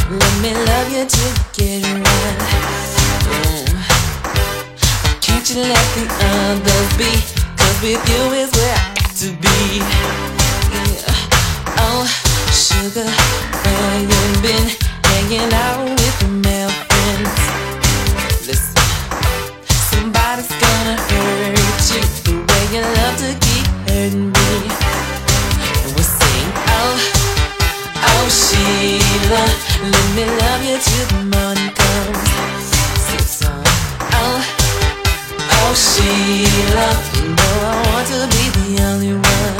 Let me love you till you get it right. Can't you let the others be? 'Cause with you is where I got to be. Yeah. Oh, sugar, where you been? Hanging out with your male friends. Listen, somebody's gonna hurt you the way you love to keep hurting me. And we'll sing, oh, oh Sheila, let me love you till the morning comes. Sing a song, oh, oh Sheila, you know I want to be the only one.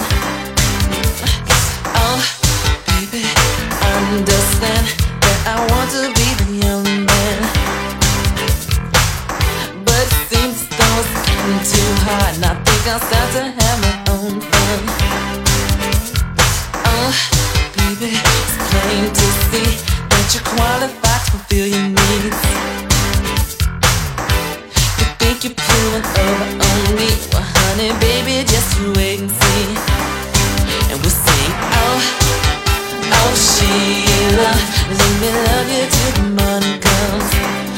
Oh, baby, understand that I want to be the only man. But it seems as though it's getting too hard, and I think I'll start to have my own fun. Oh, baby, it's plain to see that you're qualified to fulfill your needs. You think you're pulling over on me? Well, honey, baby, just you wait and see. And we'll sing, oh, oh Sheila, let me love you till the morning comes.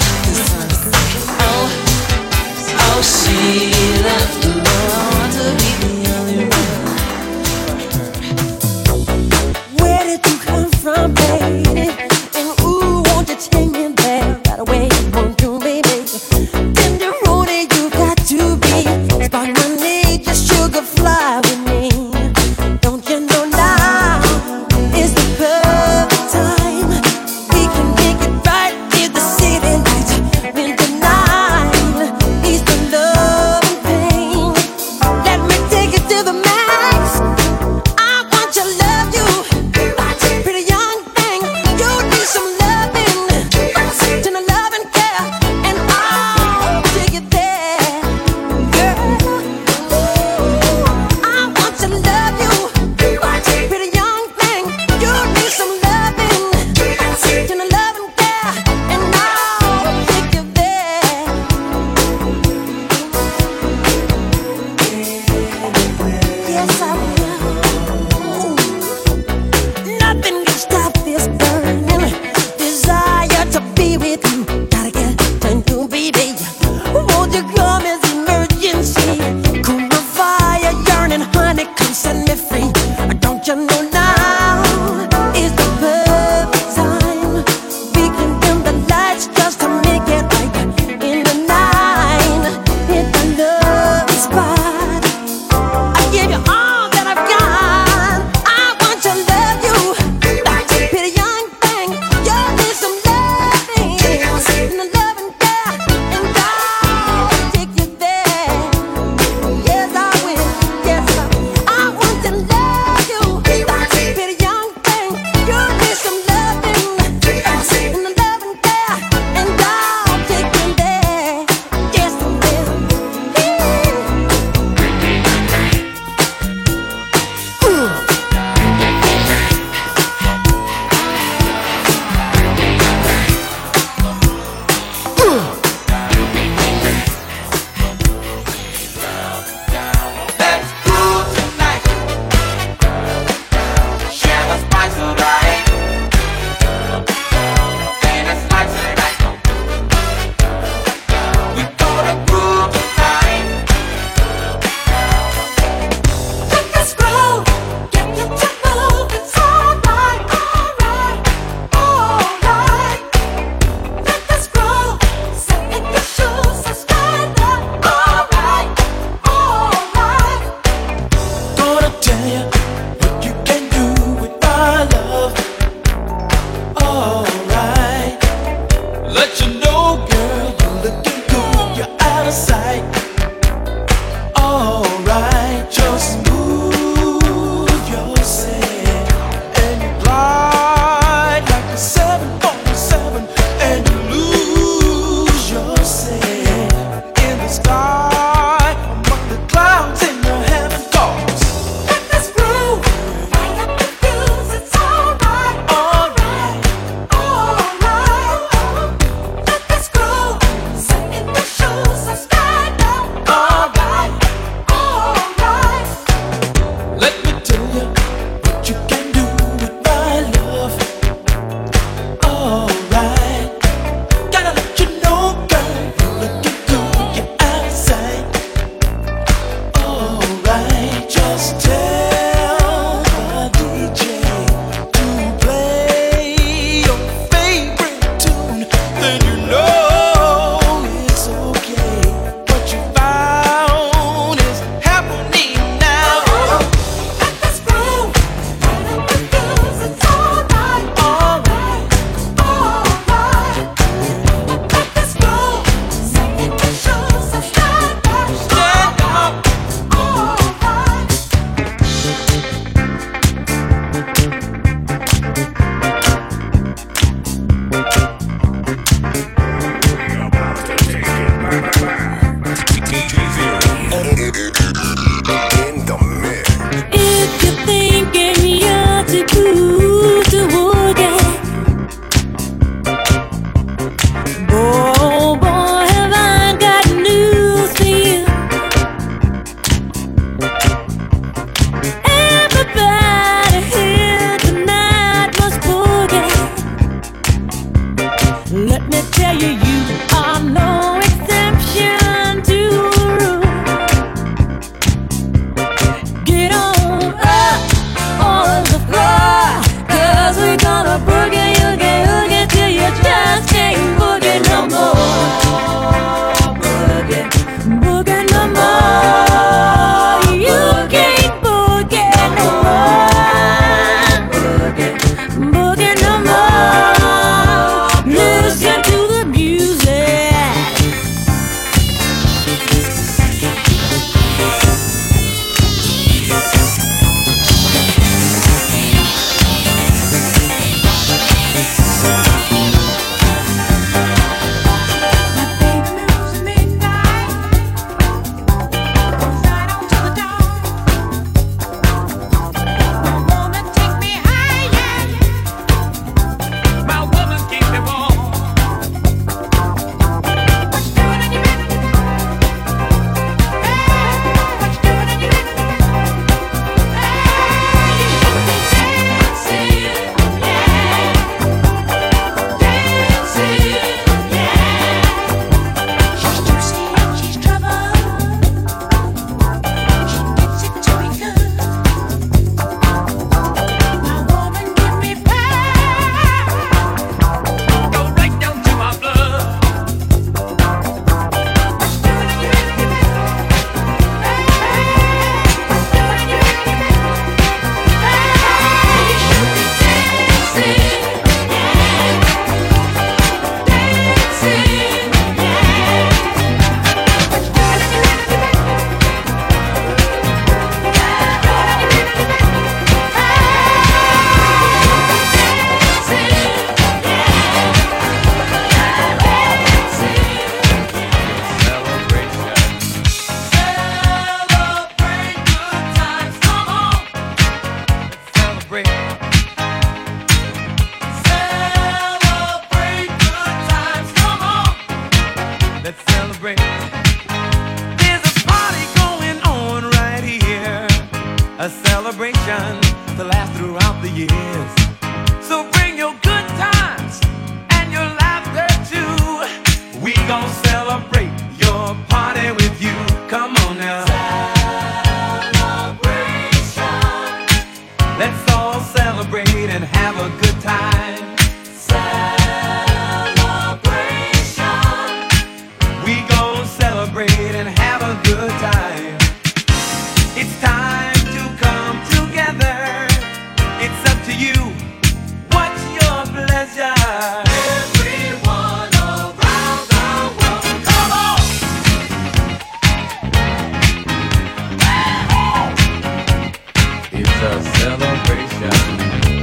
Oh, oh Sheila, you know I want to be the only one. Where did you come from, baby? And ooh, won't you take me there right away? Won't you, baby? Tender roadie, you got to be. Spark my need, just sugar fly with me. Don't you know now is the perfect time? We can make it a celebration to last throughout the years. So bring your good times and your laughter too. We gon' celebrate your party with you. Come on now. Celebration. Let's all celebrate and have a good time. Celebrate and have a good time. It's time to come together. It's up to you. What's your pleasure? Everyone around the world, come on! It's a celebration.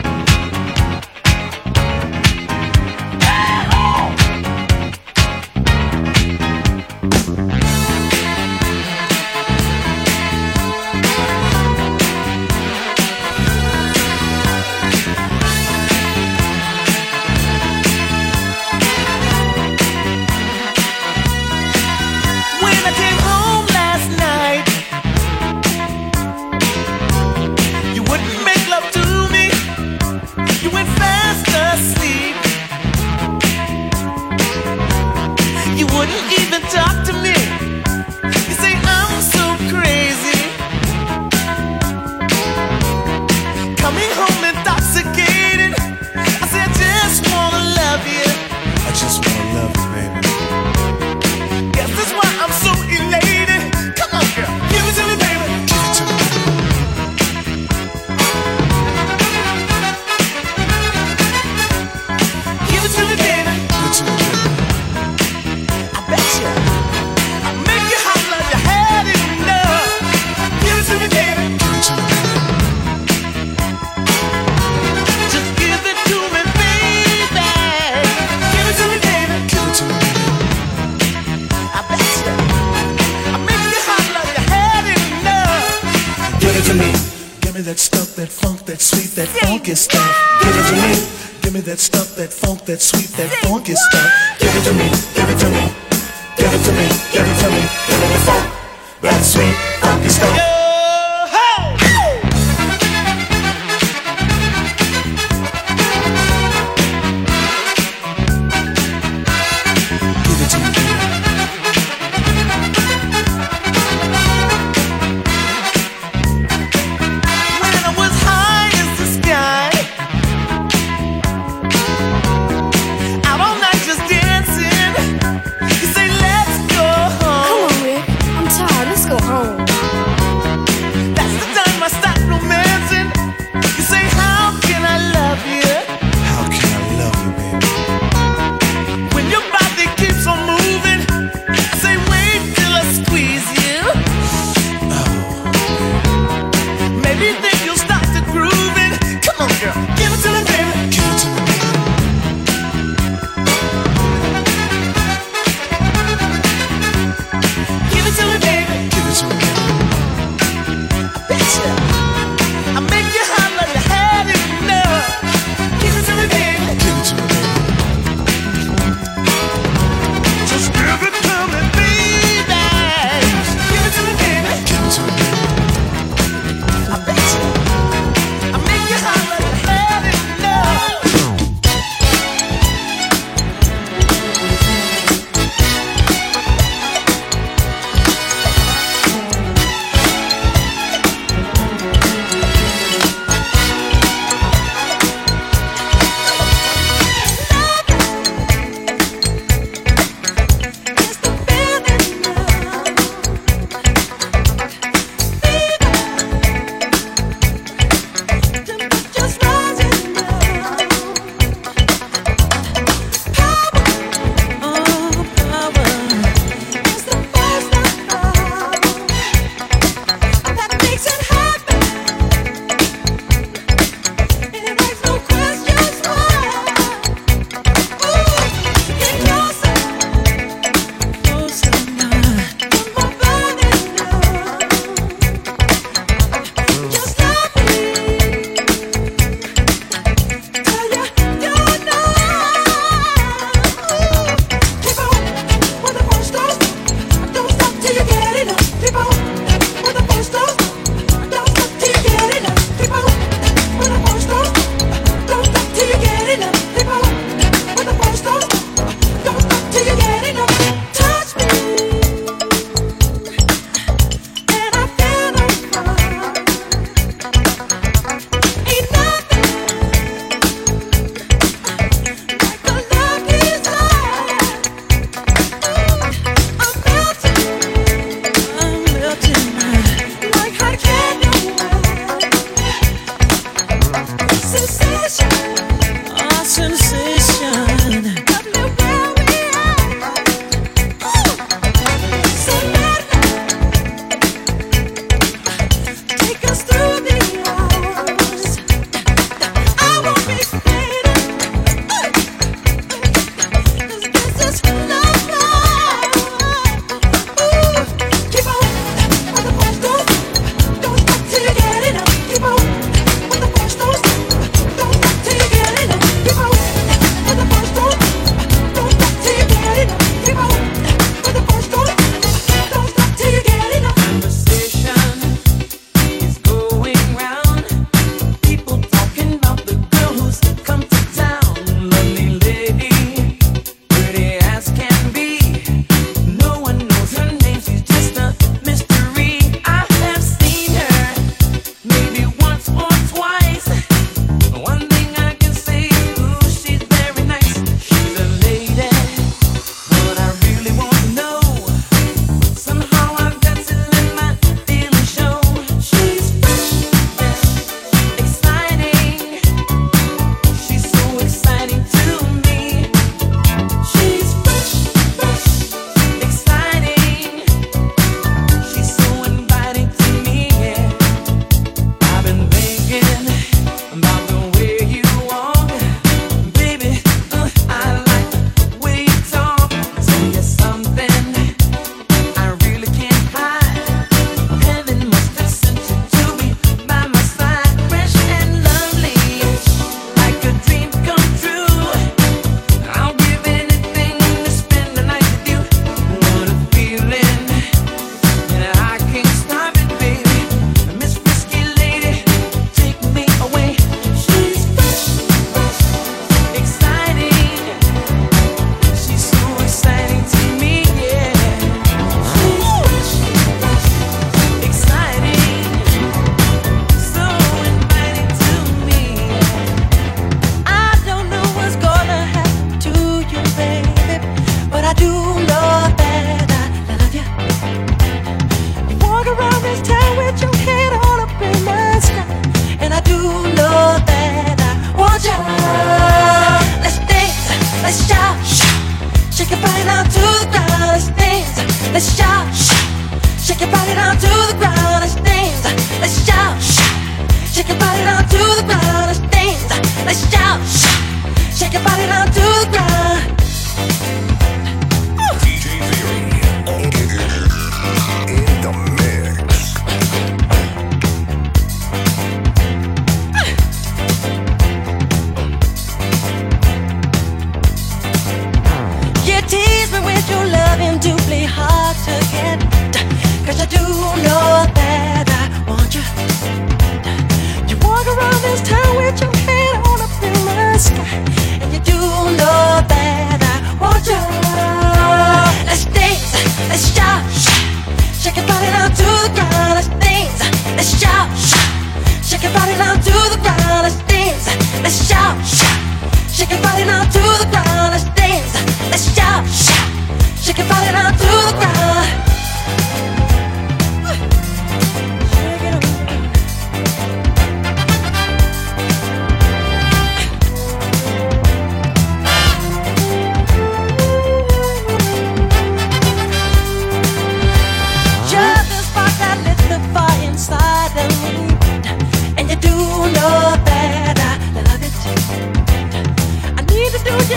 That stuff, that funk, that sweet, that funky stuff. Give it to me, give it to me, give it to me, give it to me, give me the funk, that sweet, funky stuff. Let's go home.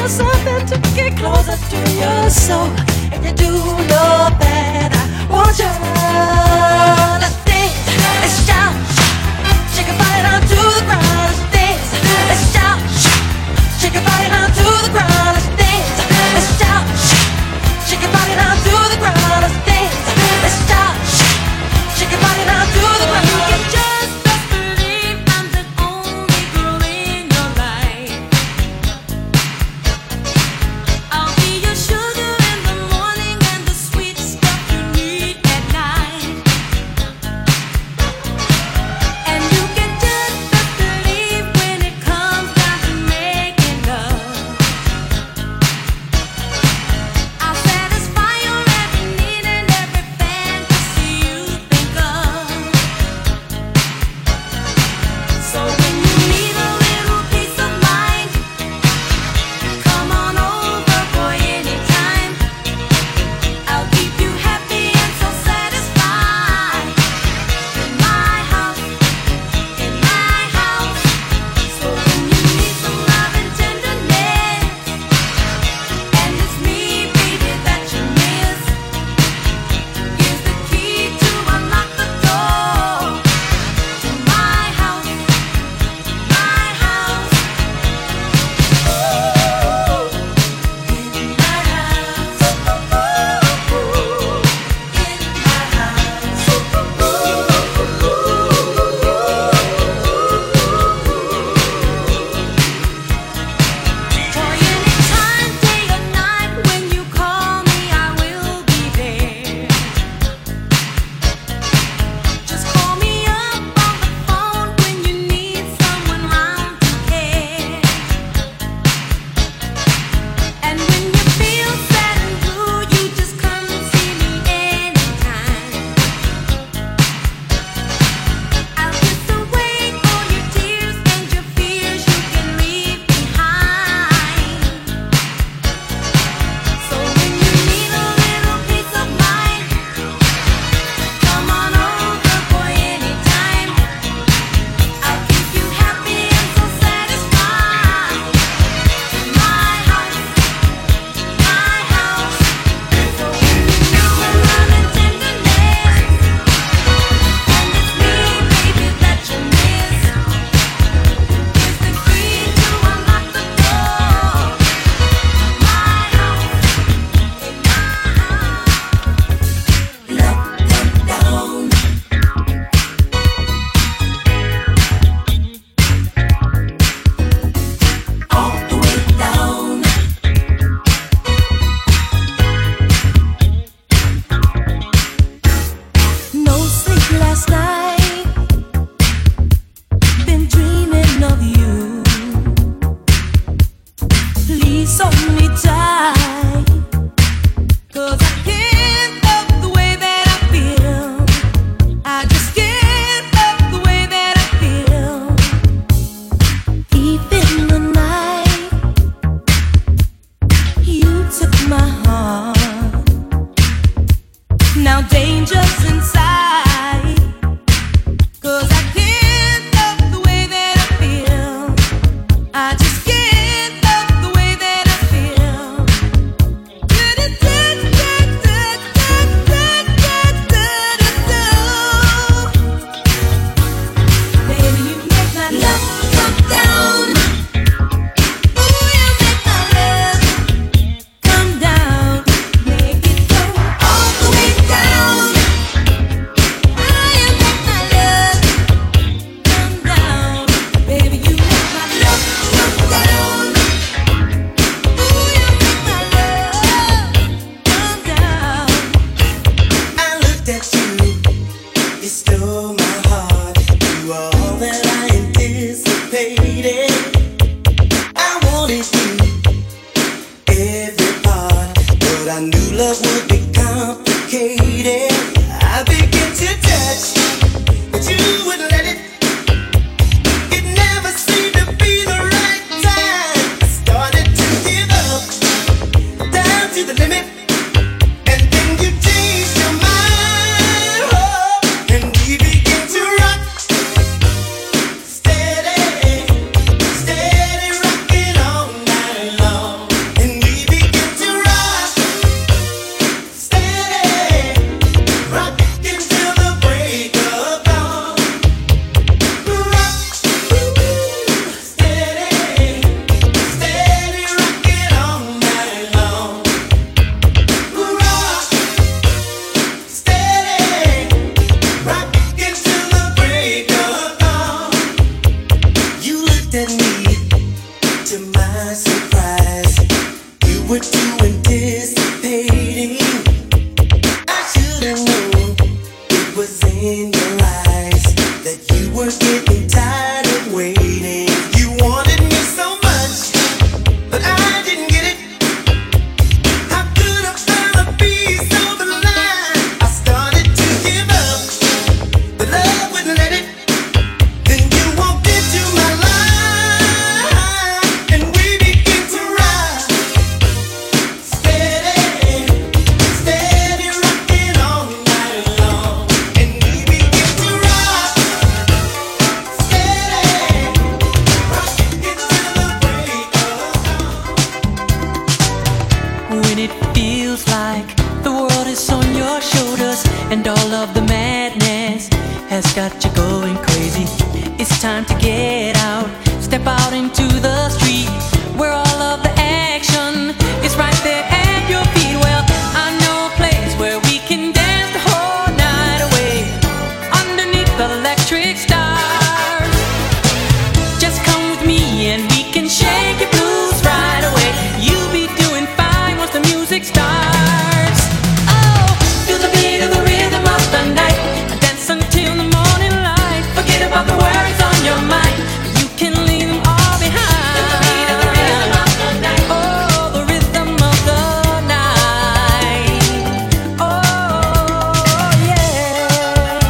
something to get closer to your soul. And you do know that I want you. Let's dance, let's shout, shake your body down to the ground. Let's dance, let's shout, shake your body down to the ground. Let's dance, let's shout, shake your body down to the ground. Let's dance, let's shout, shake your body down to the ground. You can just believe I'm the only girl in your life. I'll be your sugar in the morning and the sweet stuff you need at night. got you going crazy. It's time to get out. Step out into the street where all of the action is right there at your feet. Well, I know a place where we can dance the whole night away underneath the electric stars. Just come with me and we can shake your blues right away. You'll be doing fine once the music starts. Oh, feel the beat of the rhythm of the night. Dance until the morning light. Forget about the worries on your mind. You can leave them all behind. Feel the beat of the rhythm of the night. Oh, the rhythm of the night. Oh, yeah.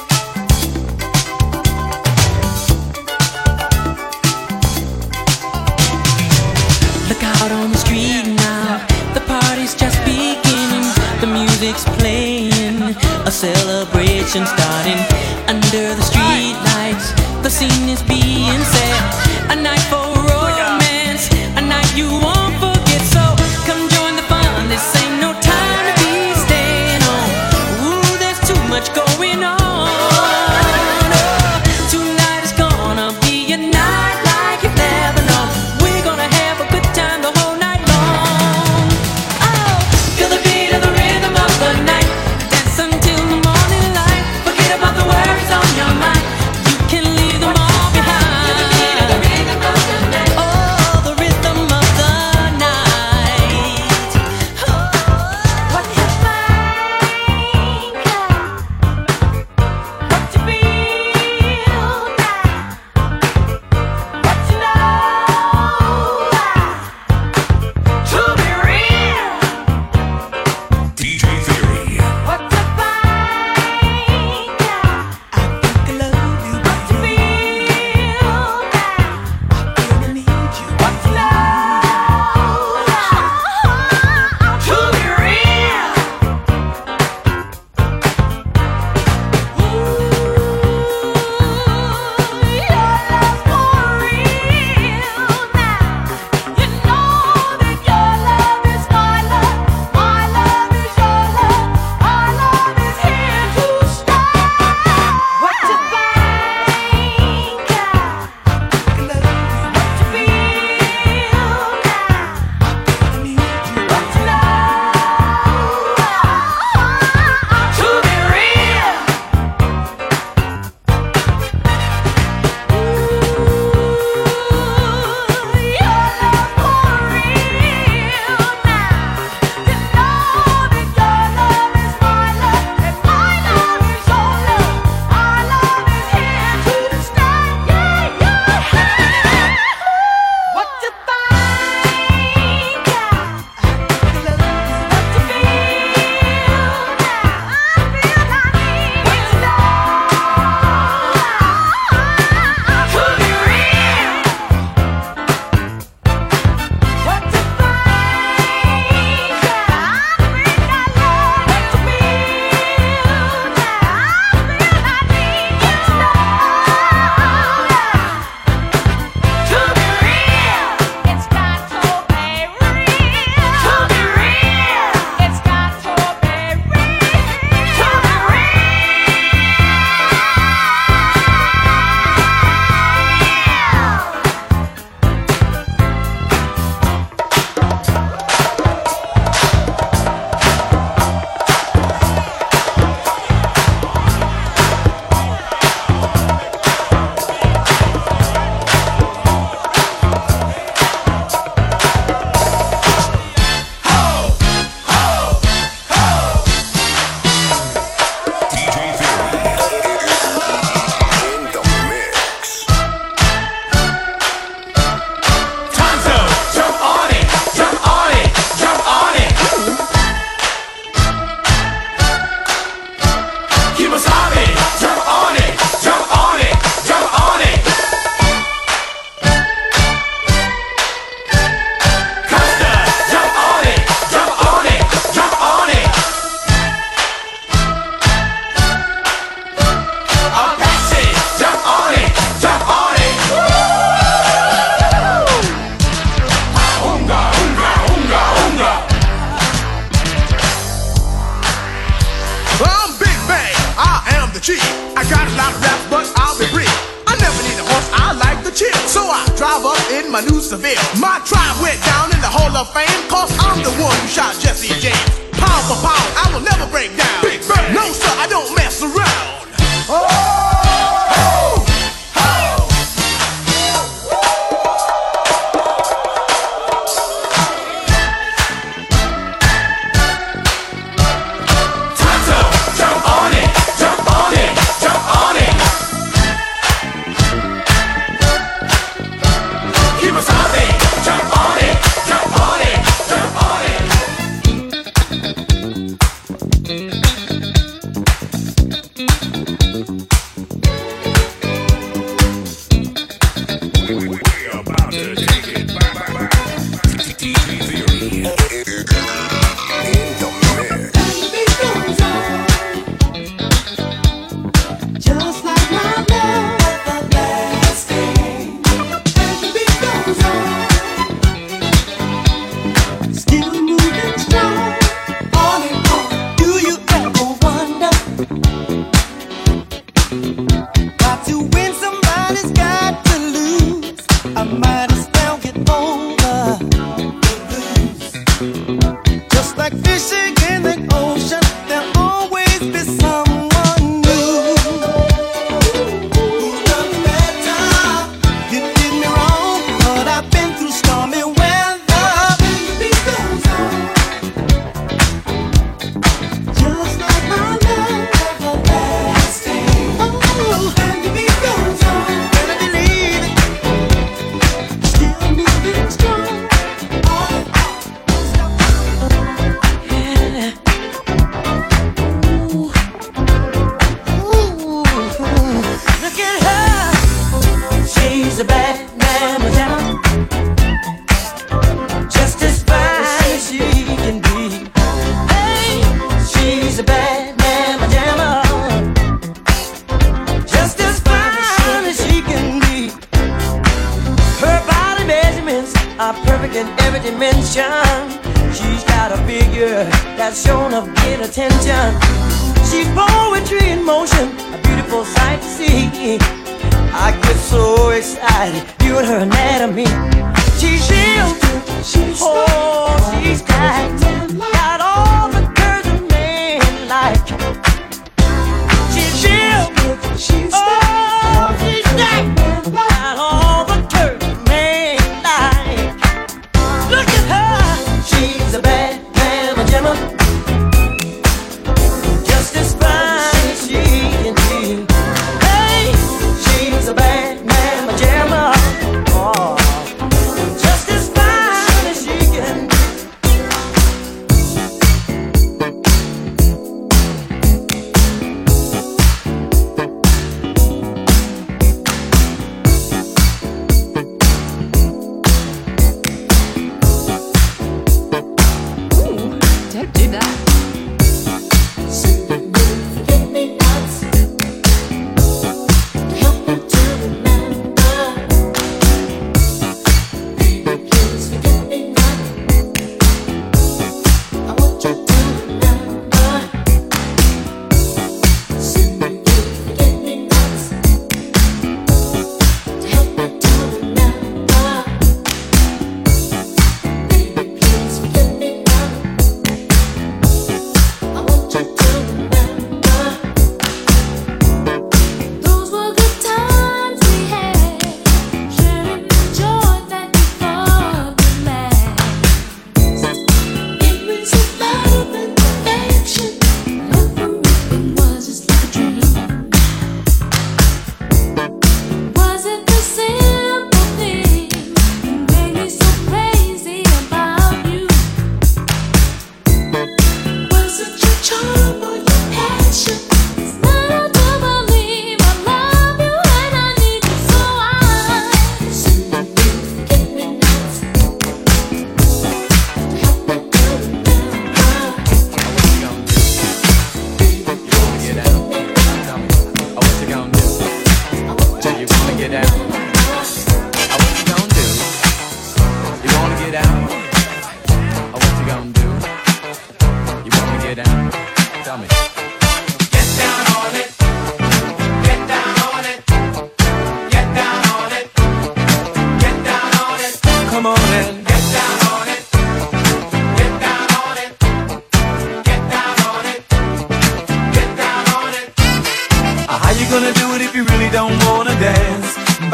Look out on the street now. The party's just beginning. The music's playing. A celebration starting under the street lights. The scene is being set. A night for romance. A night you won't forget. So come join the fun. This ain't no time to be staying home. Ooh, there's too much going on. Oh, tonight is gonna be a night like you've never known. We're gonna have a good time the whole night long. Oh, feel the beat of the rhythm of the night. Dance until the morning light. Forget about the worries on your mind. You can leave them all behind. Feel the beat of the rhythm of the night. my new Seville. My tribe went down in the Hall of Fame, cause I'm the one who shot Jesse James. Pound for pound, I will never break down. Big Bang. No sir, I don't mess around. Oh!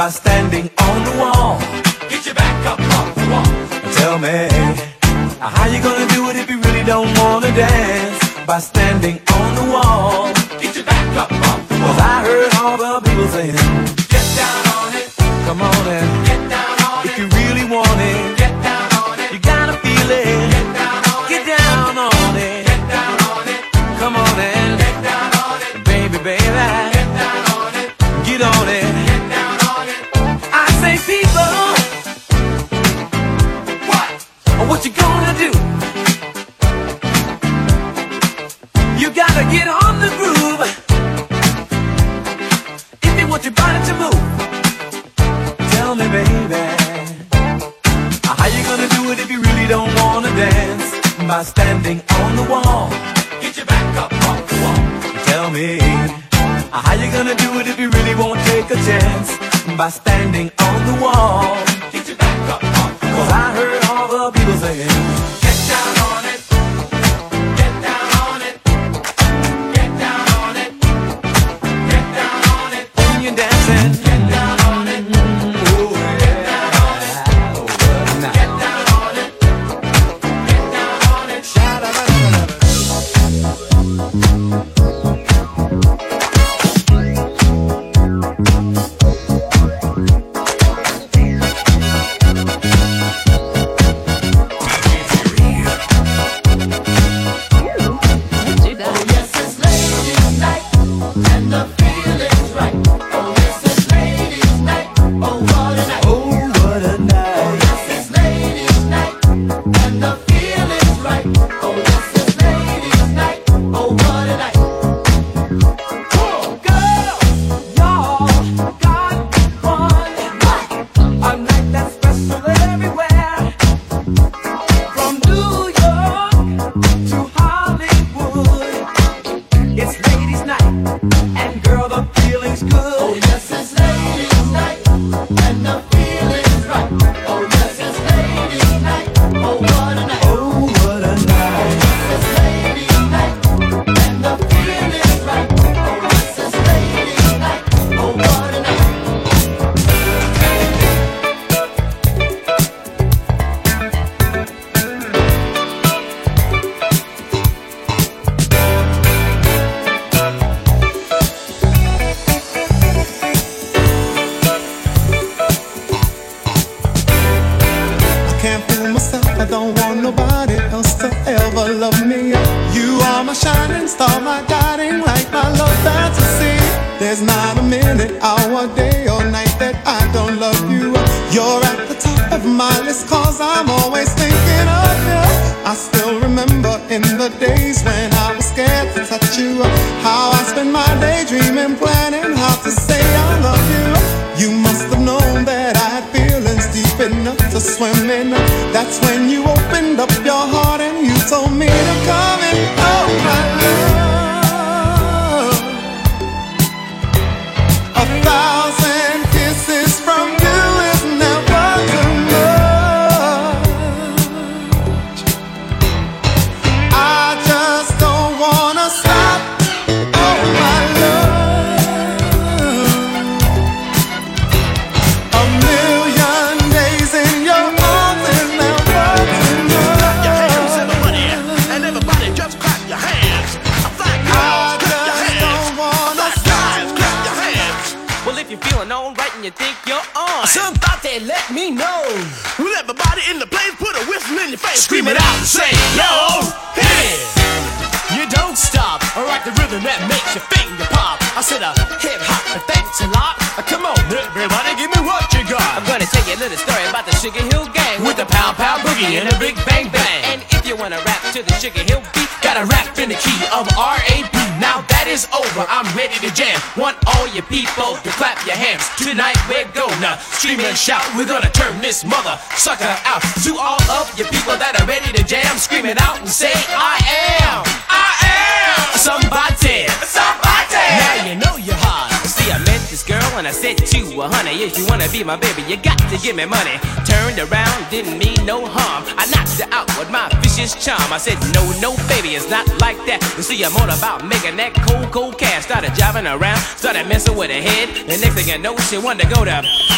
by standing on the wall. Get your back up off the wall. Tell me, how you gonna do it if you really don't wanna dance? By standing on the wall. Get your back up off the wall. 'Cause I heard all the people saying, get down on it. Come on and get down on it. If you really want it, get down on it. You gotta feel it. Get down on it. Get down on it. Get down on it. Come on and get down on it. Baby, baby. Get down on it. Get on it. Get down on it. I say people, what you gonna do? You gotta get on the groove if you want your body to move. Tell me, baby, how you gonna do it if you really don't wanna dance? By standing on the wall. Get your back up off the wall. Tell me, how you gonna do it if you really won't take a chance? By standing on the wall. Get your back up off the wall. 'Cause I heard all the people saying, get down on it. Get down on it. Get down on it. Get down on it. When you're dancing, get down on it. Oh, yeah. Get down on it. Get down on it. Get down on it. Scream and shout, we're gonna turn this mother sucker out. To all of you people that are ready to jam, scream it out and say, I am somebody. Now you know you're hot. See, I met this girl and I said to her, honey, if you wanna be my baby, you got to give me money. Turned around, didn't mean no harm. I knocked her out with my vicious charm. I said, no, baby, it's not like that. You see, I'm all about making that cold cash. Started driving around, started messing with her head. The next thing I know, she wanted to go to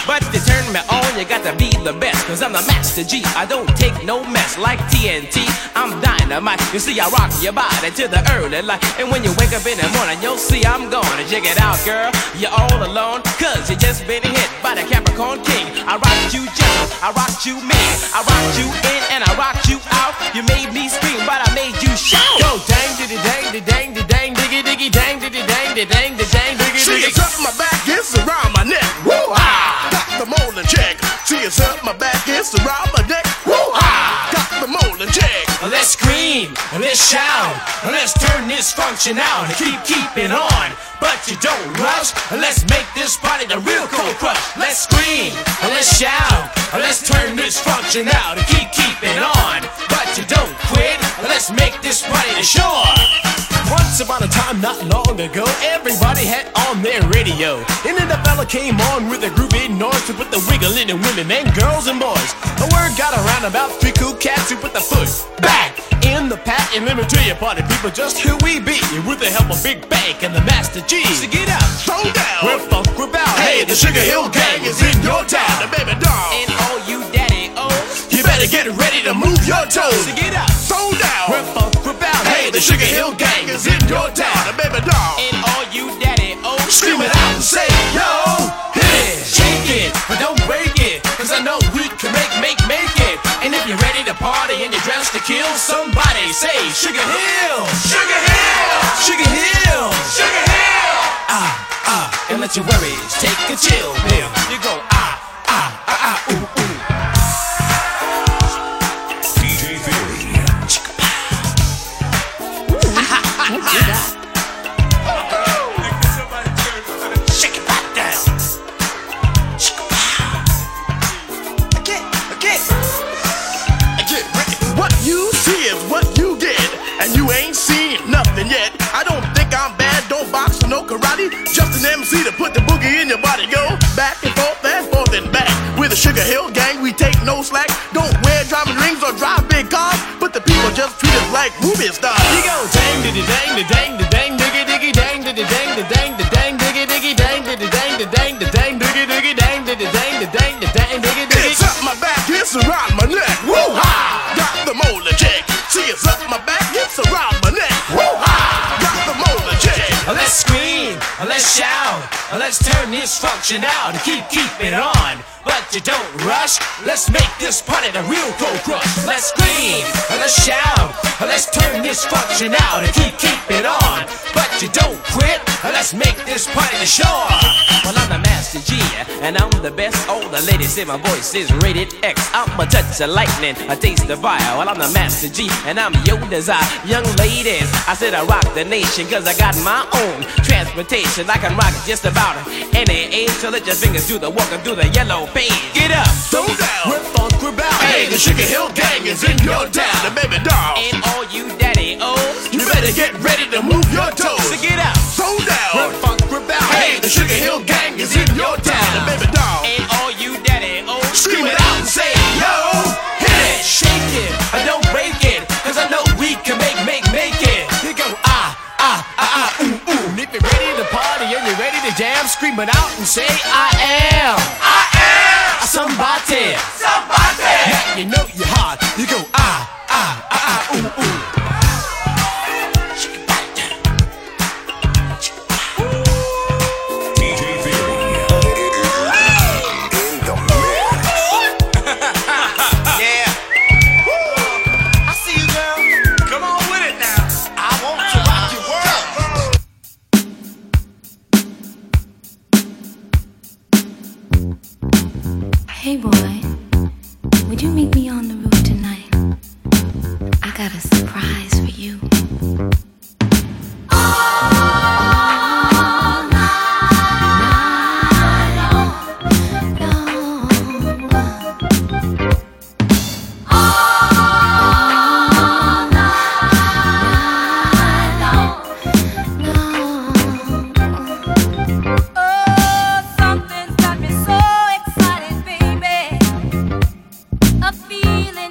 But to turn me on, you got to be the best. Cause I'm the Master G, I don't take no mess. Like TNT, I'm dynamite. You see, I rock your body to the early light. And when you wake up in the morning, you'll see I'm gone. Check it out, girl, you're all alone. Cause you just been hit by the Capricorn King. I rocked you gentle, I rocked you mean, I rocked you in and I rocked you out. You made me scream, but I made you shout. Go dang, diddy dang, diddy dang, diddy dang, diggy diggy dang, diddy dang, diddy dang, diddy dang, diggy diggy. See, it's up my back, it's around my neck. Woo-ha! Got the molding check. See, it's up my back, it's around my neck. Woo-ha! Got the molding check. Let's scream, let's shout, let's turn this function out and keep it on. But you don't rush, let's make this party the real cold crush. Let's scream, let's shout, let's turn this function out and keep it on. But you don't quit, let's make this party the shore. Once upon a time, not long ago, everybody had on their radio. And then the fella came on with a groovy noise to put the wiggle in the women and girls and boys. A word got around about three cool cats who put the foot back in the pat. And let me tell you, party people, just who we be with the help of Big Bank and the Master G. So get up, throw down, we're funk, we're bout. Hey, the Sugar Hill Gang is in your town, the baby doll. And all you daddy O's, you better get ready to move your toes. So get up, throw down, we're funk, we're bout. Hey, the Sugar Hill Gang is in your town, the baby doll. And all you daddy O's, scream it out and say, yo, hit it, shake it, but don't break it. Cause I know we can make it. And if you're ready to party and you're dressed to kill, somebody say Sugar Hill, Sugar Hill, Sugar Hill, Sugar Hill. And let your worries take a chill pill. You go ooh, ooh. DJ Theory. Shake it back down. Again. What you see is what you get, and you ain't seen nothing yet. I don't think I'm bad, don't box or no karate. Just an MC to put the boogie in your body. Go back and forth and back. With the Sugar Hill Gang, we take no slack. Don't wear diamond rings or drive big cars, but the people just treat us like movie stars. You go dang diddy dang the dang the dang diggy diggy dang diddy dang the dang the dang diggy diggy dang diddy dang the dang the dang diggy diggy dang diddy dang the dang the dang diggy diggy. It's up my back, it's around my neck. Woo-ha! Got the molar check. See, it's up my back, it's around my neck. Woo-ha! Got the molar check. Let's scream, let's shout, let's turn this function out and keep it on. But you don't rush, let's make this party the real cold crush. Let's scream, let's shout, let's turn this function out and keep it on. But you don't quit, let's make this party the shore. Well, I'm the Master G, and I'm the best. All the ladies say my voice is rated X. I'm a touch of lightning, a taste of fire. Well, I'm the Master G, and I'm your desire. Young ladies, I said I rock the nation, cause I got my own transportation. I can rock just about any age, so let your fingers do the walk and do the yellow page. Get up, throw down, we're funk, we're bout. Hey, the Sugar Hill Gang is in your town, the baby doll. And all you daddy O's, you better get ready to move your toes. So get up, throw down, we're funk, we're bout. Hey, the Sugar Hill Gang is in your town, the baby doll. And all you daddy O's, scream it out and say, yo, hit it, shake it, don't break it. Cause I know we can make it. You go ooh. And if you're ready to party and you're ready to jam, scream it out and say I am somebody. Now you know you're hot. You go ooh. DJ Theory. In the mix. Yeah. I see you, girl. Come on with it now. I want to rock your world. Hey boy, would you meet me on the roof tonight? I got a surprise for you. Something's got me so excited, baby. A feeling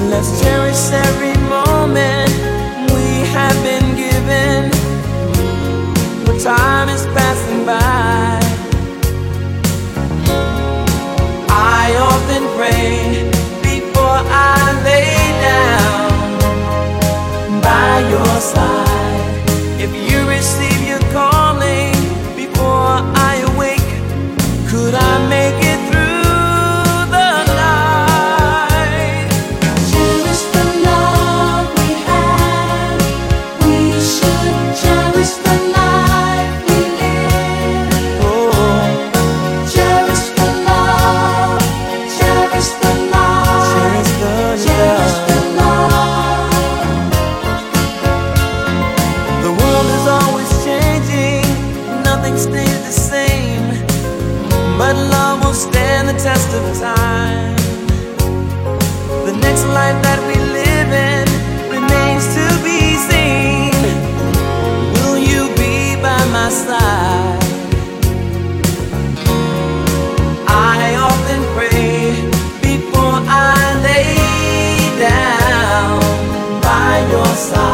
Let's cherish every moment we have been given. For time is passing by. I often pray before I lay down by your side. If you receive your calling before I awake, could I make it through the night? Cherish the love we had. We should cherish the life we live. Oh, Cherish the love. Cherish the love. cherish the Cherish love. the love. The world is always changing, nothing stays the same, but love will stand the test of time. The next life that we live in remains to be seen. Will you be by my side? I often pray before I lay down by your side.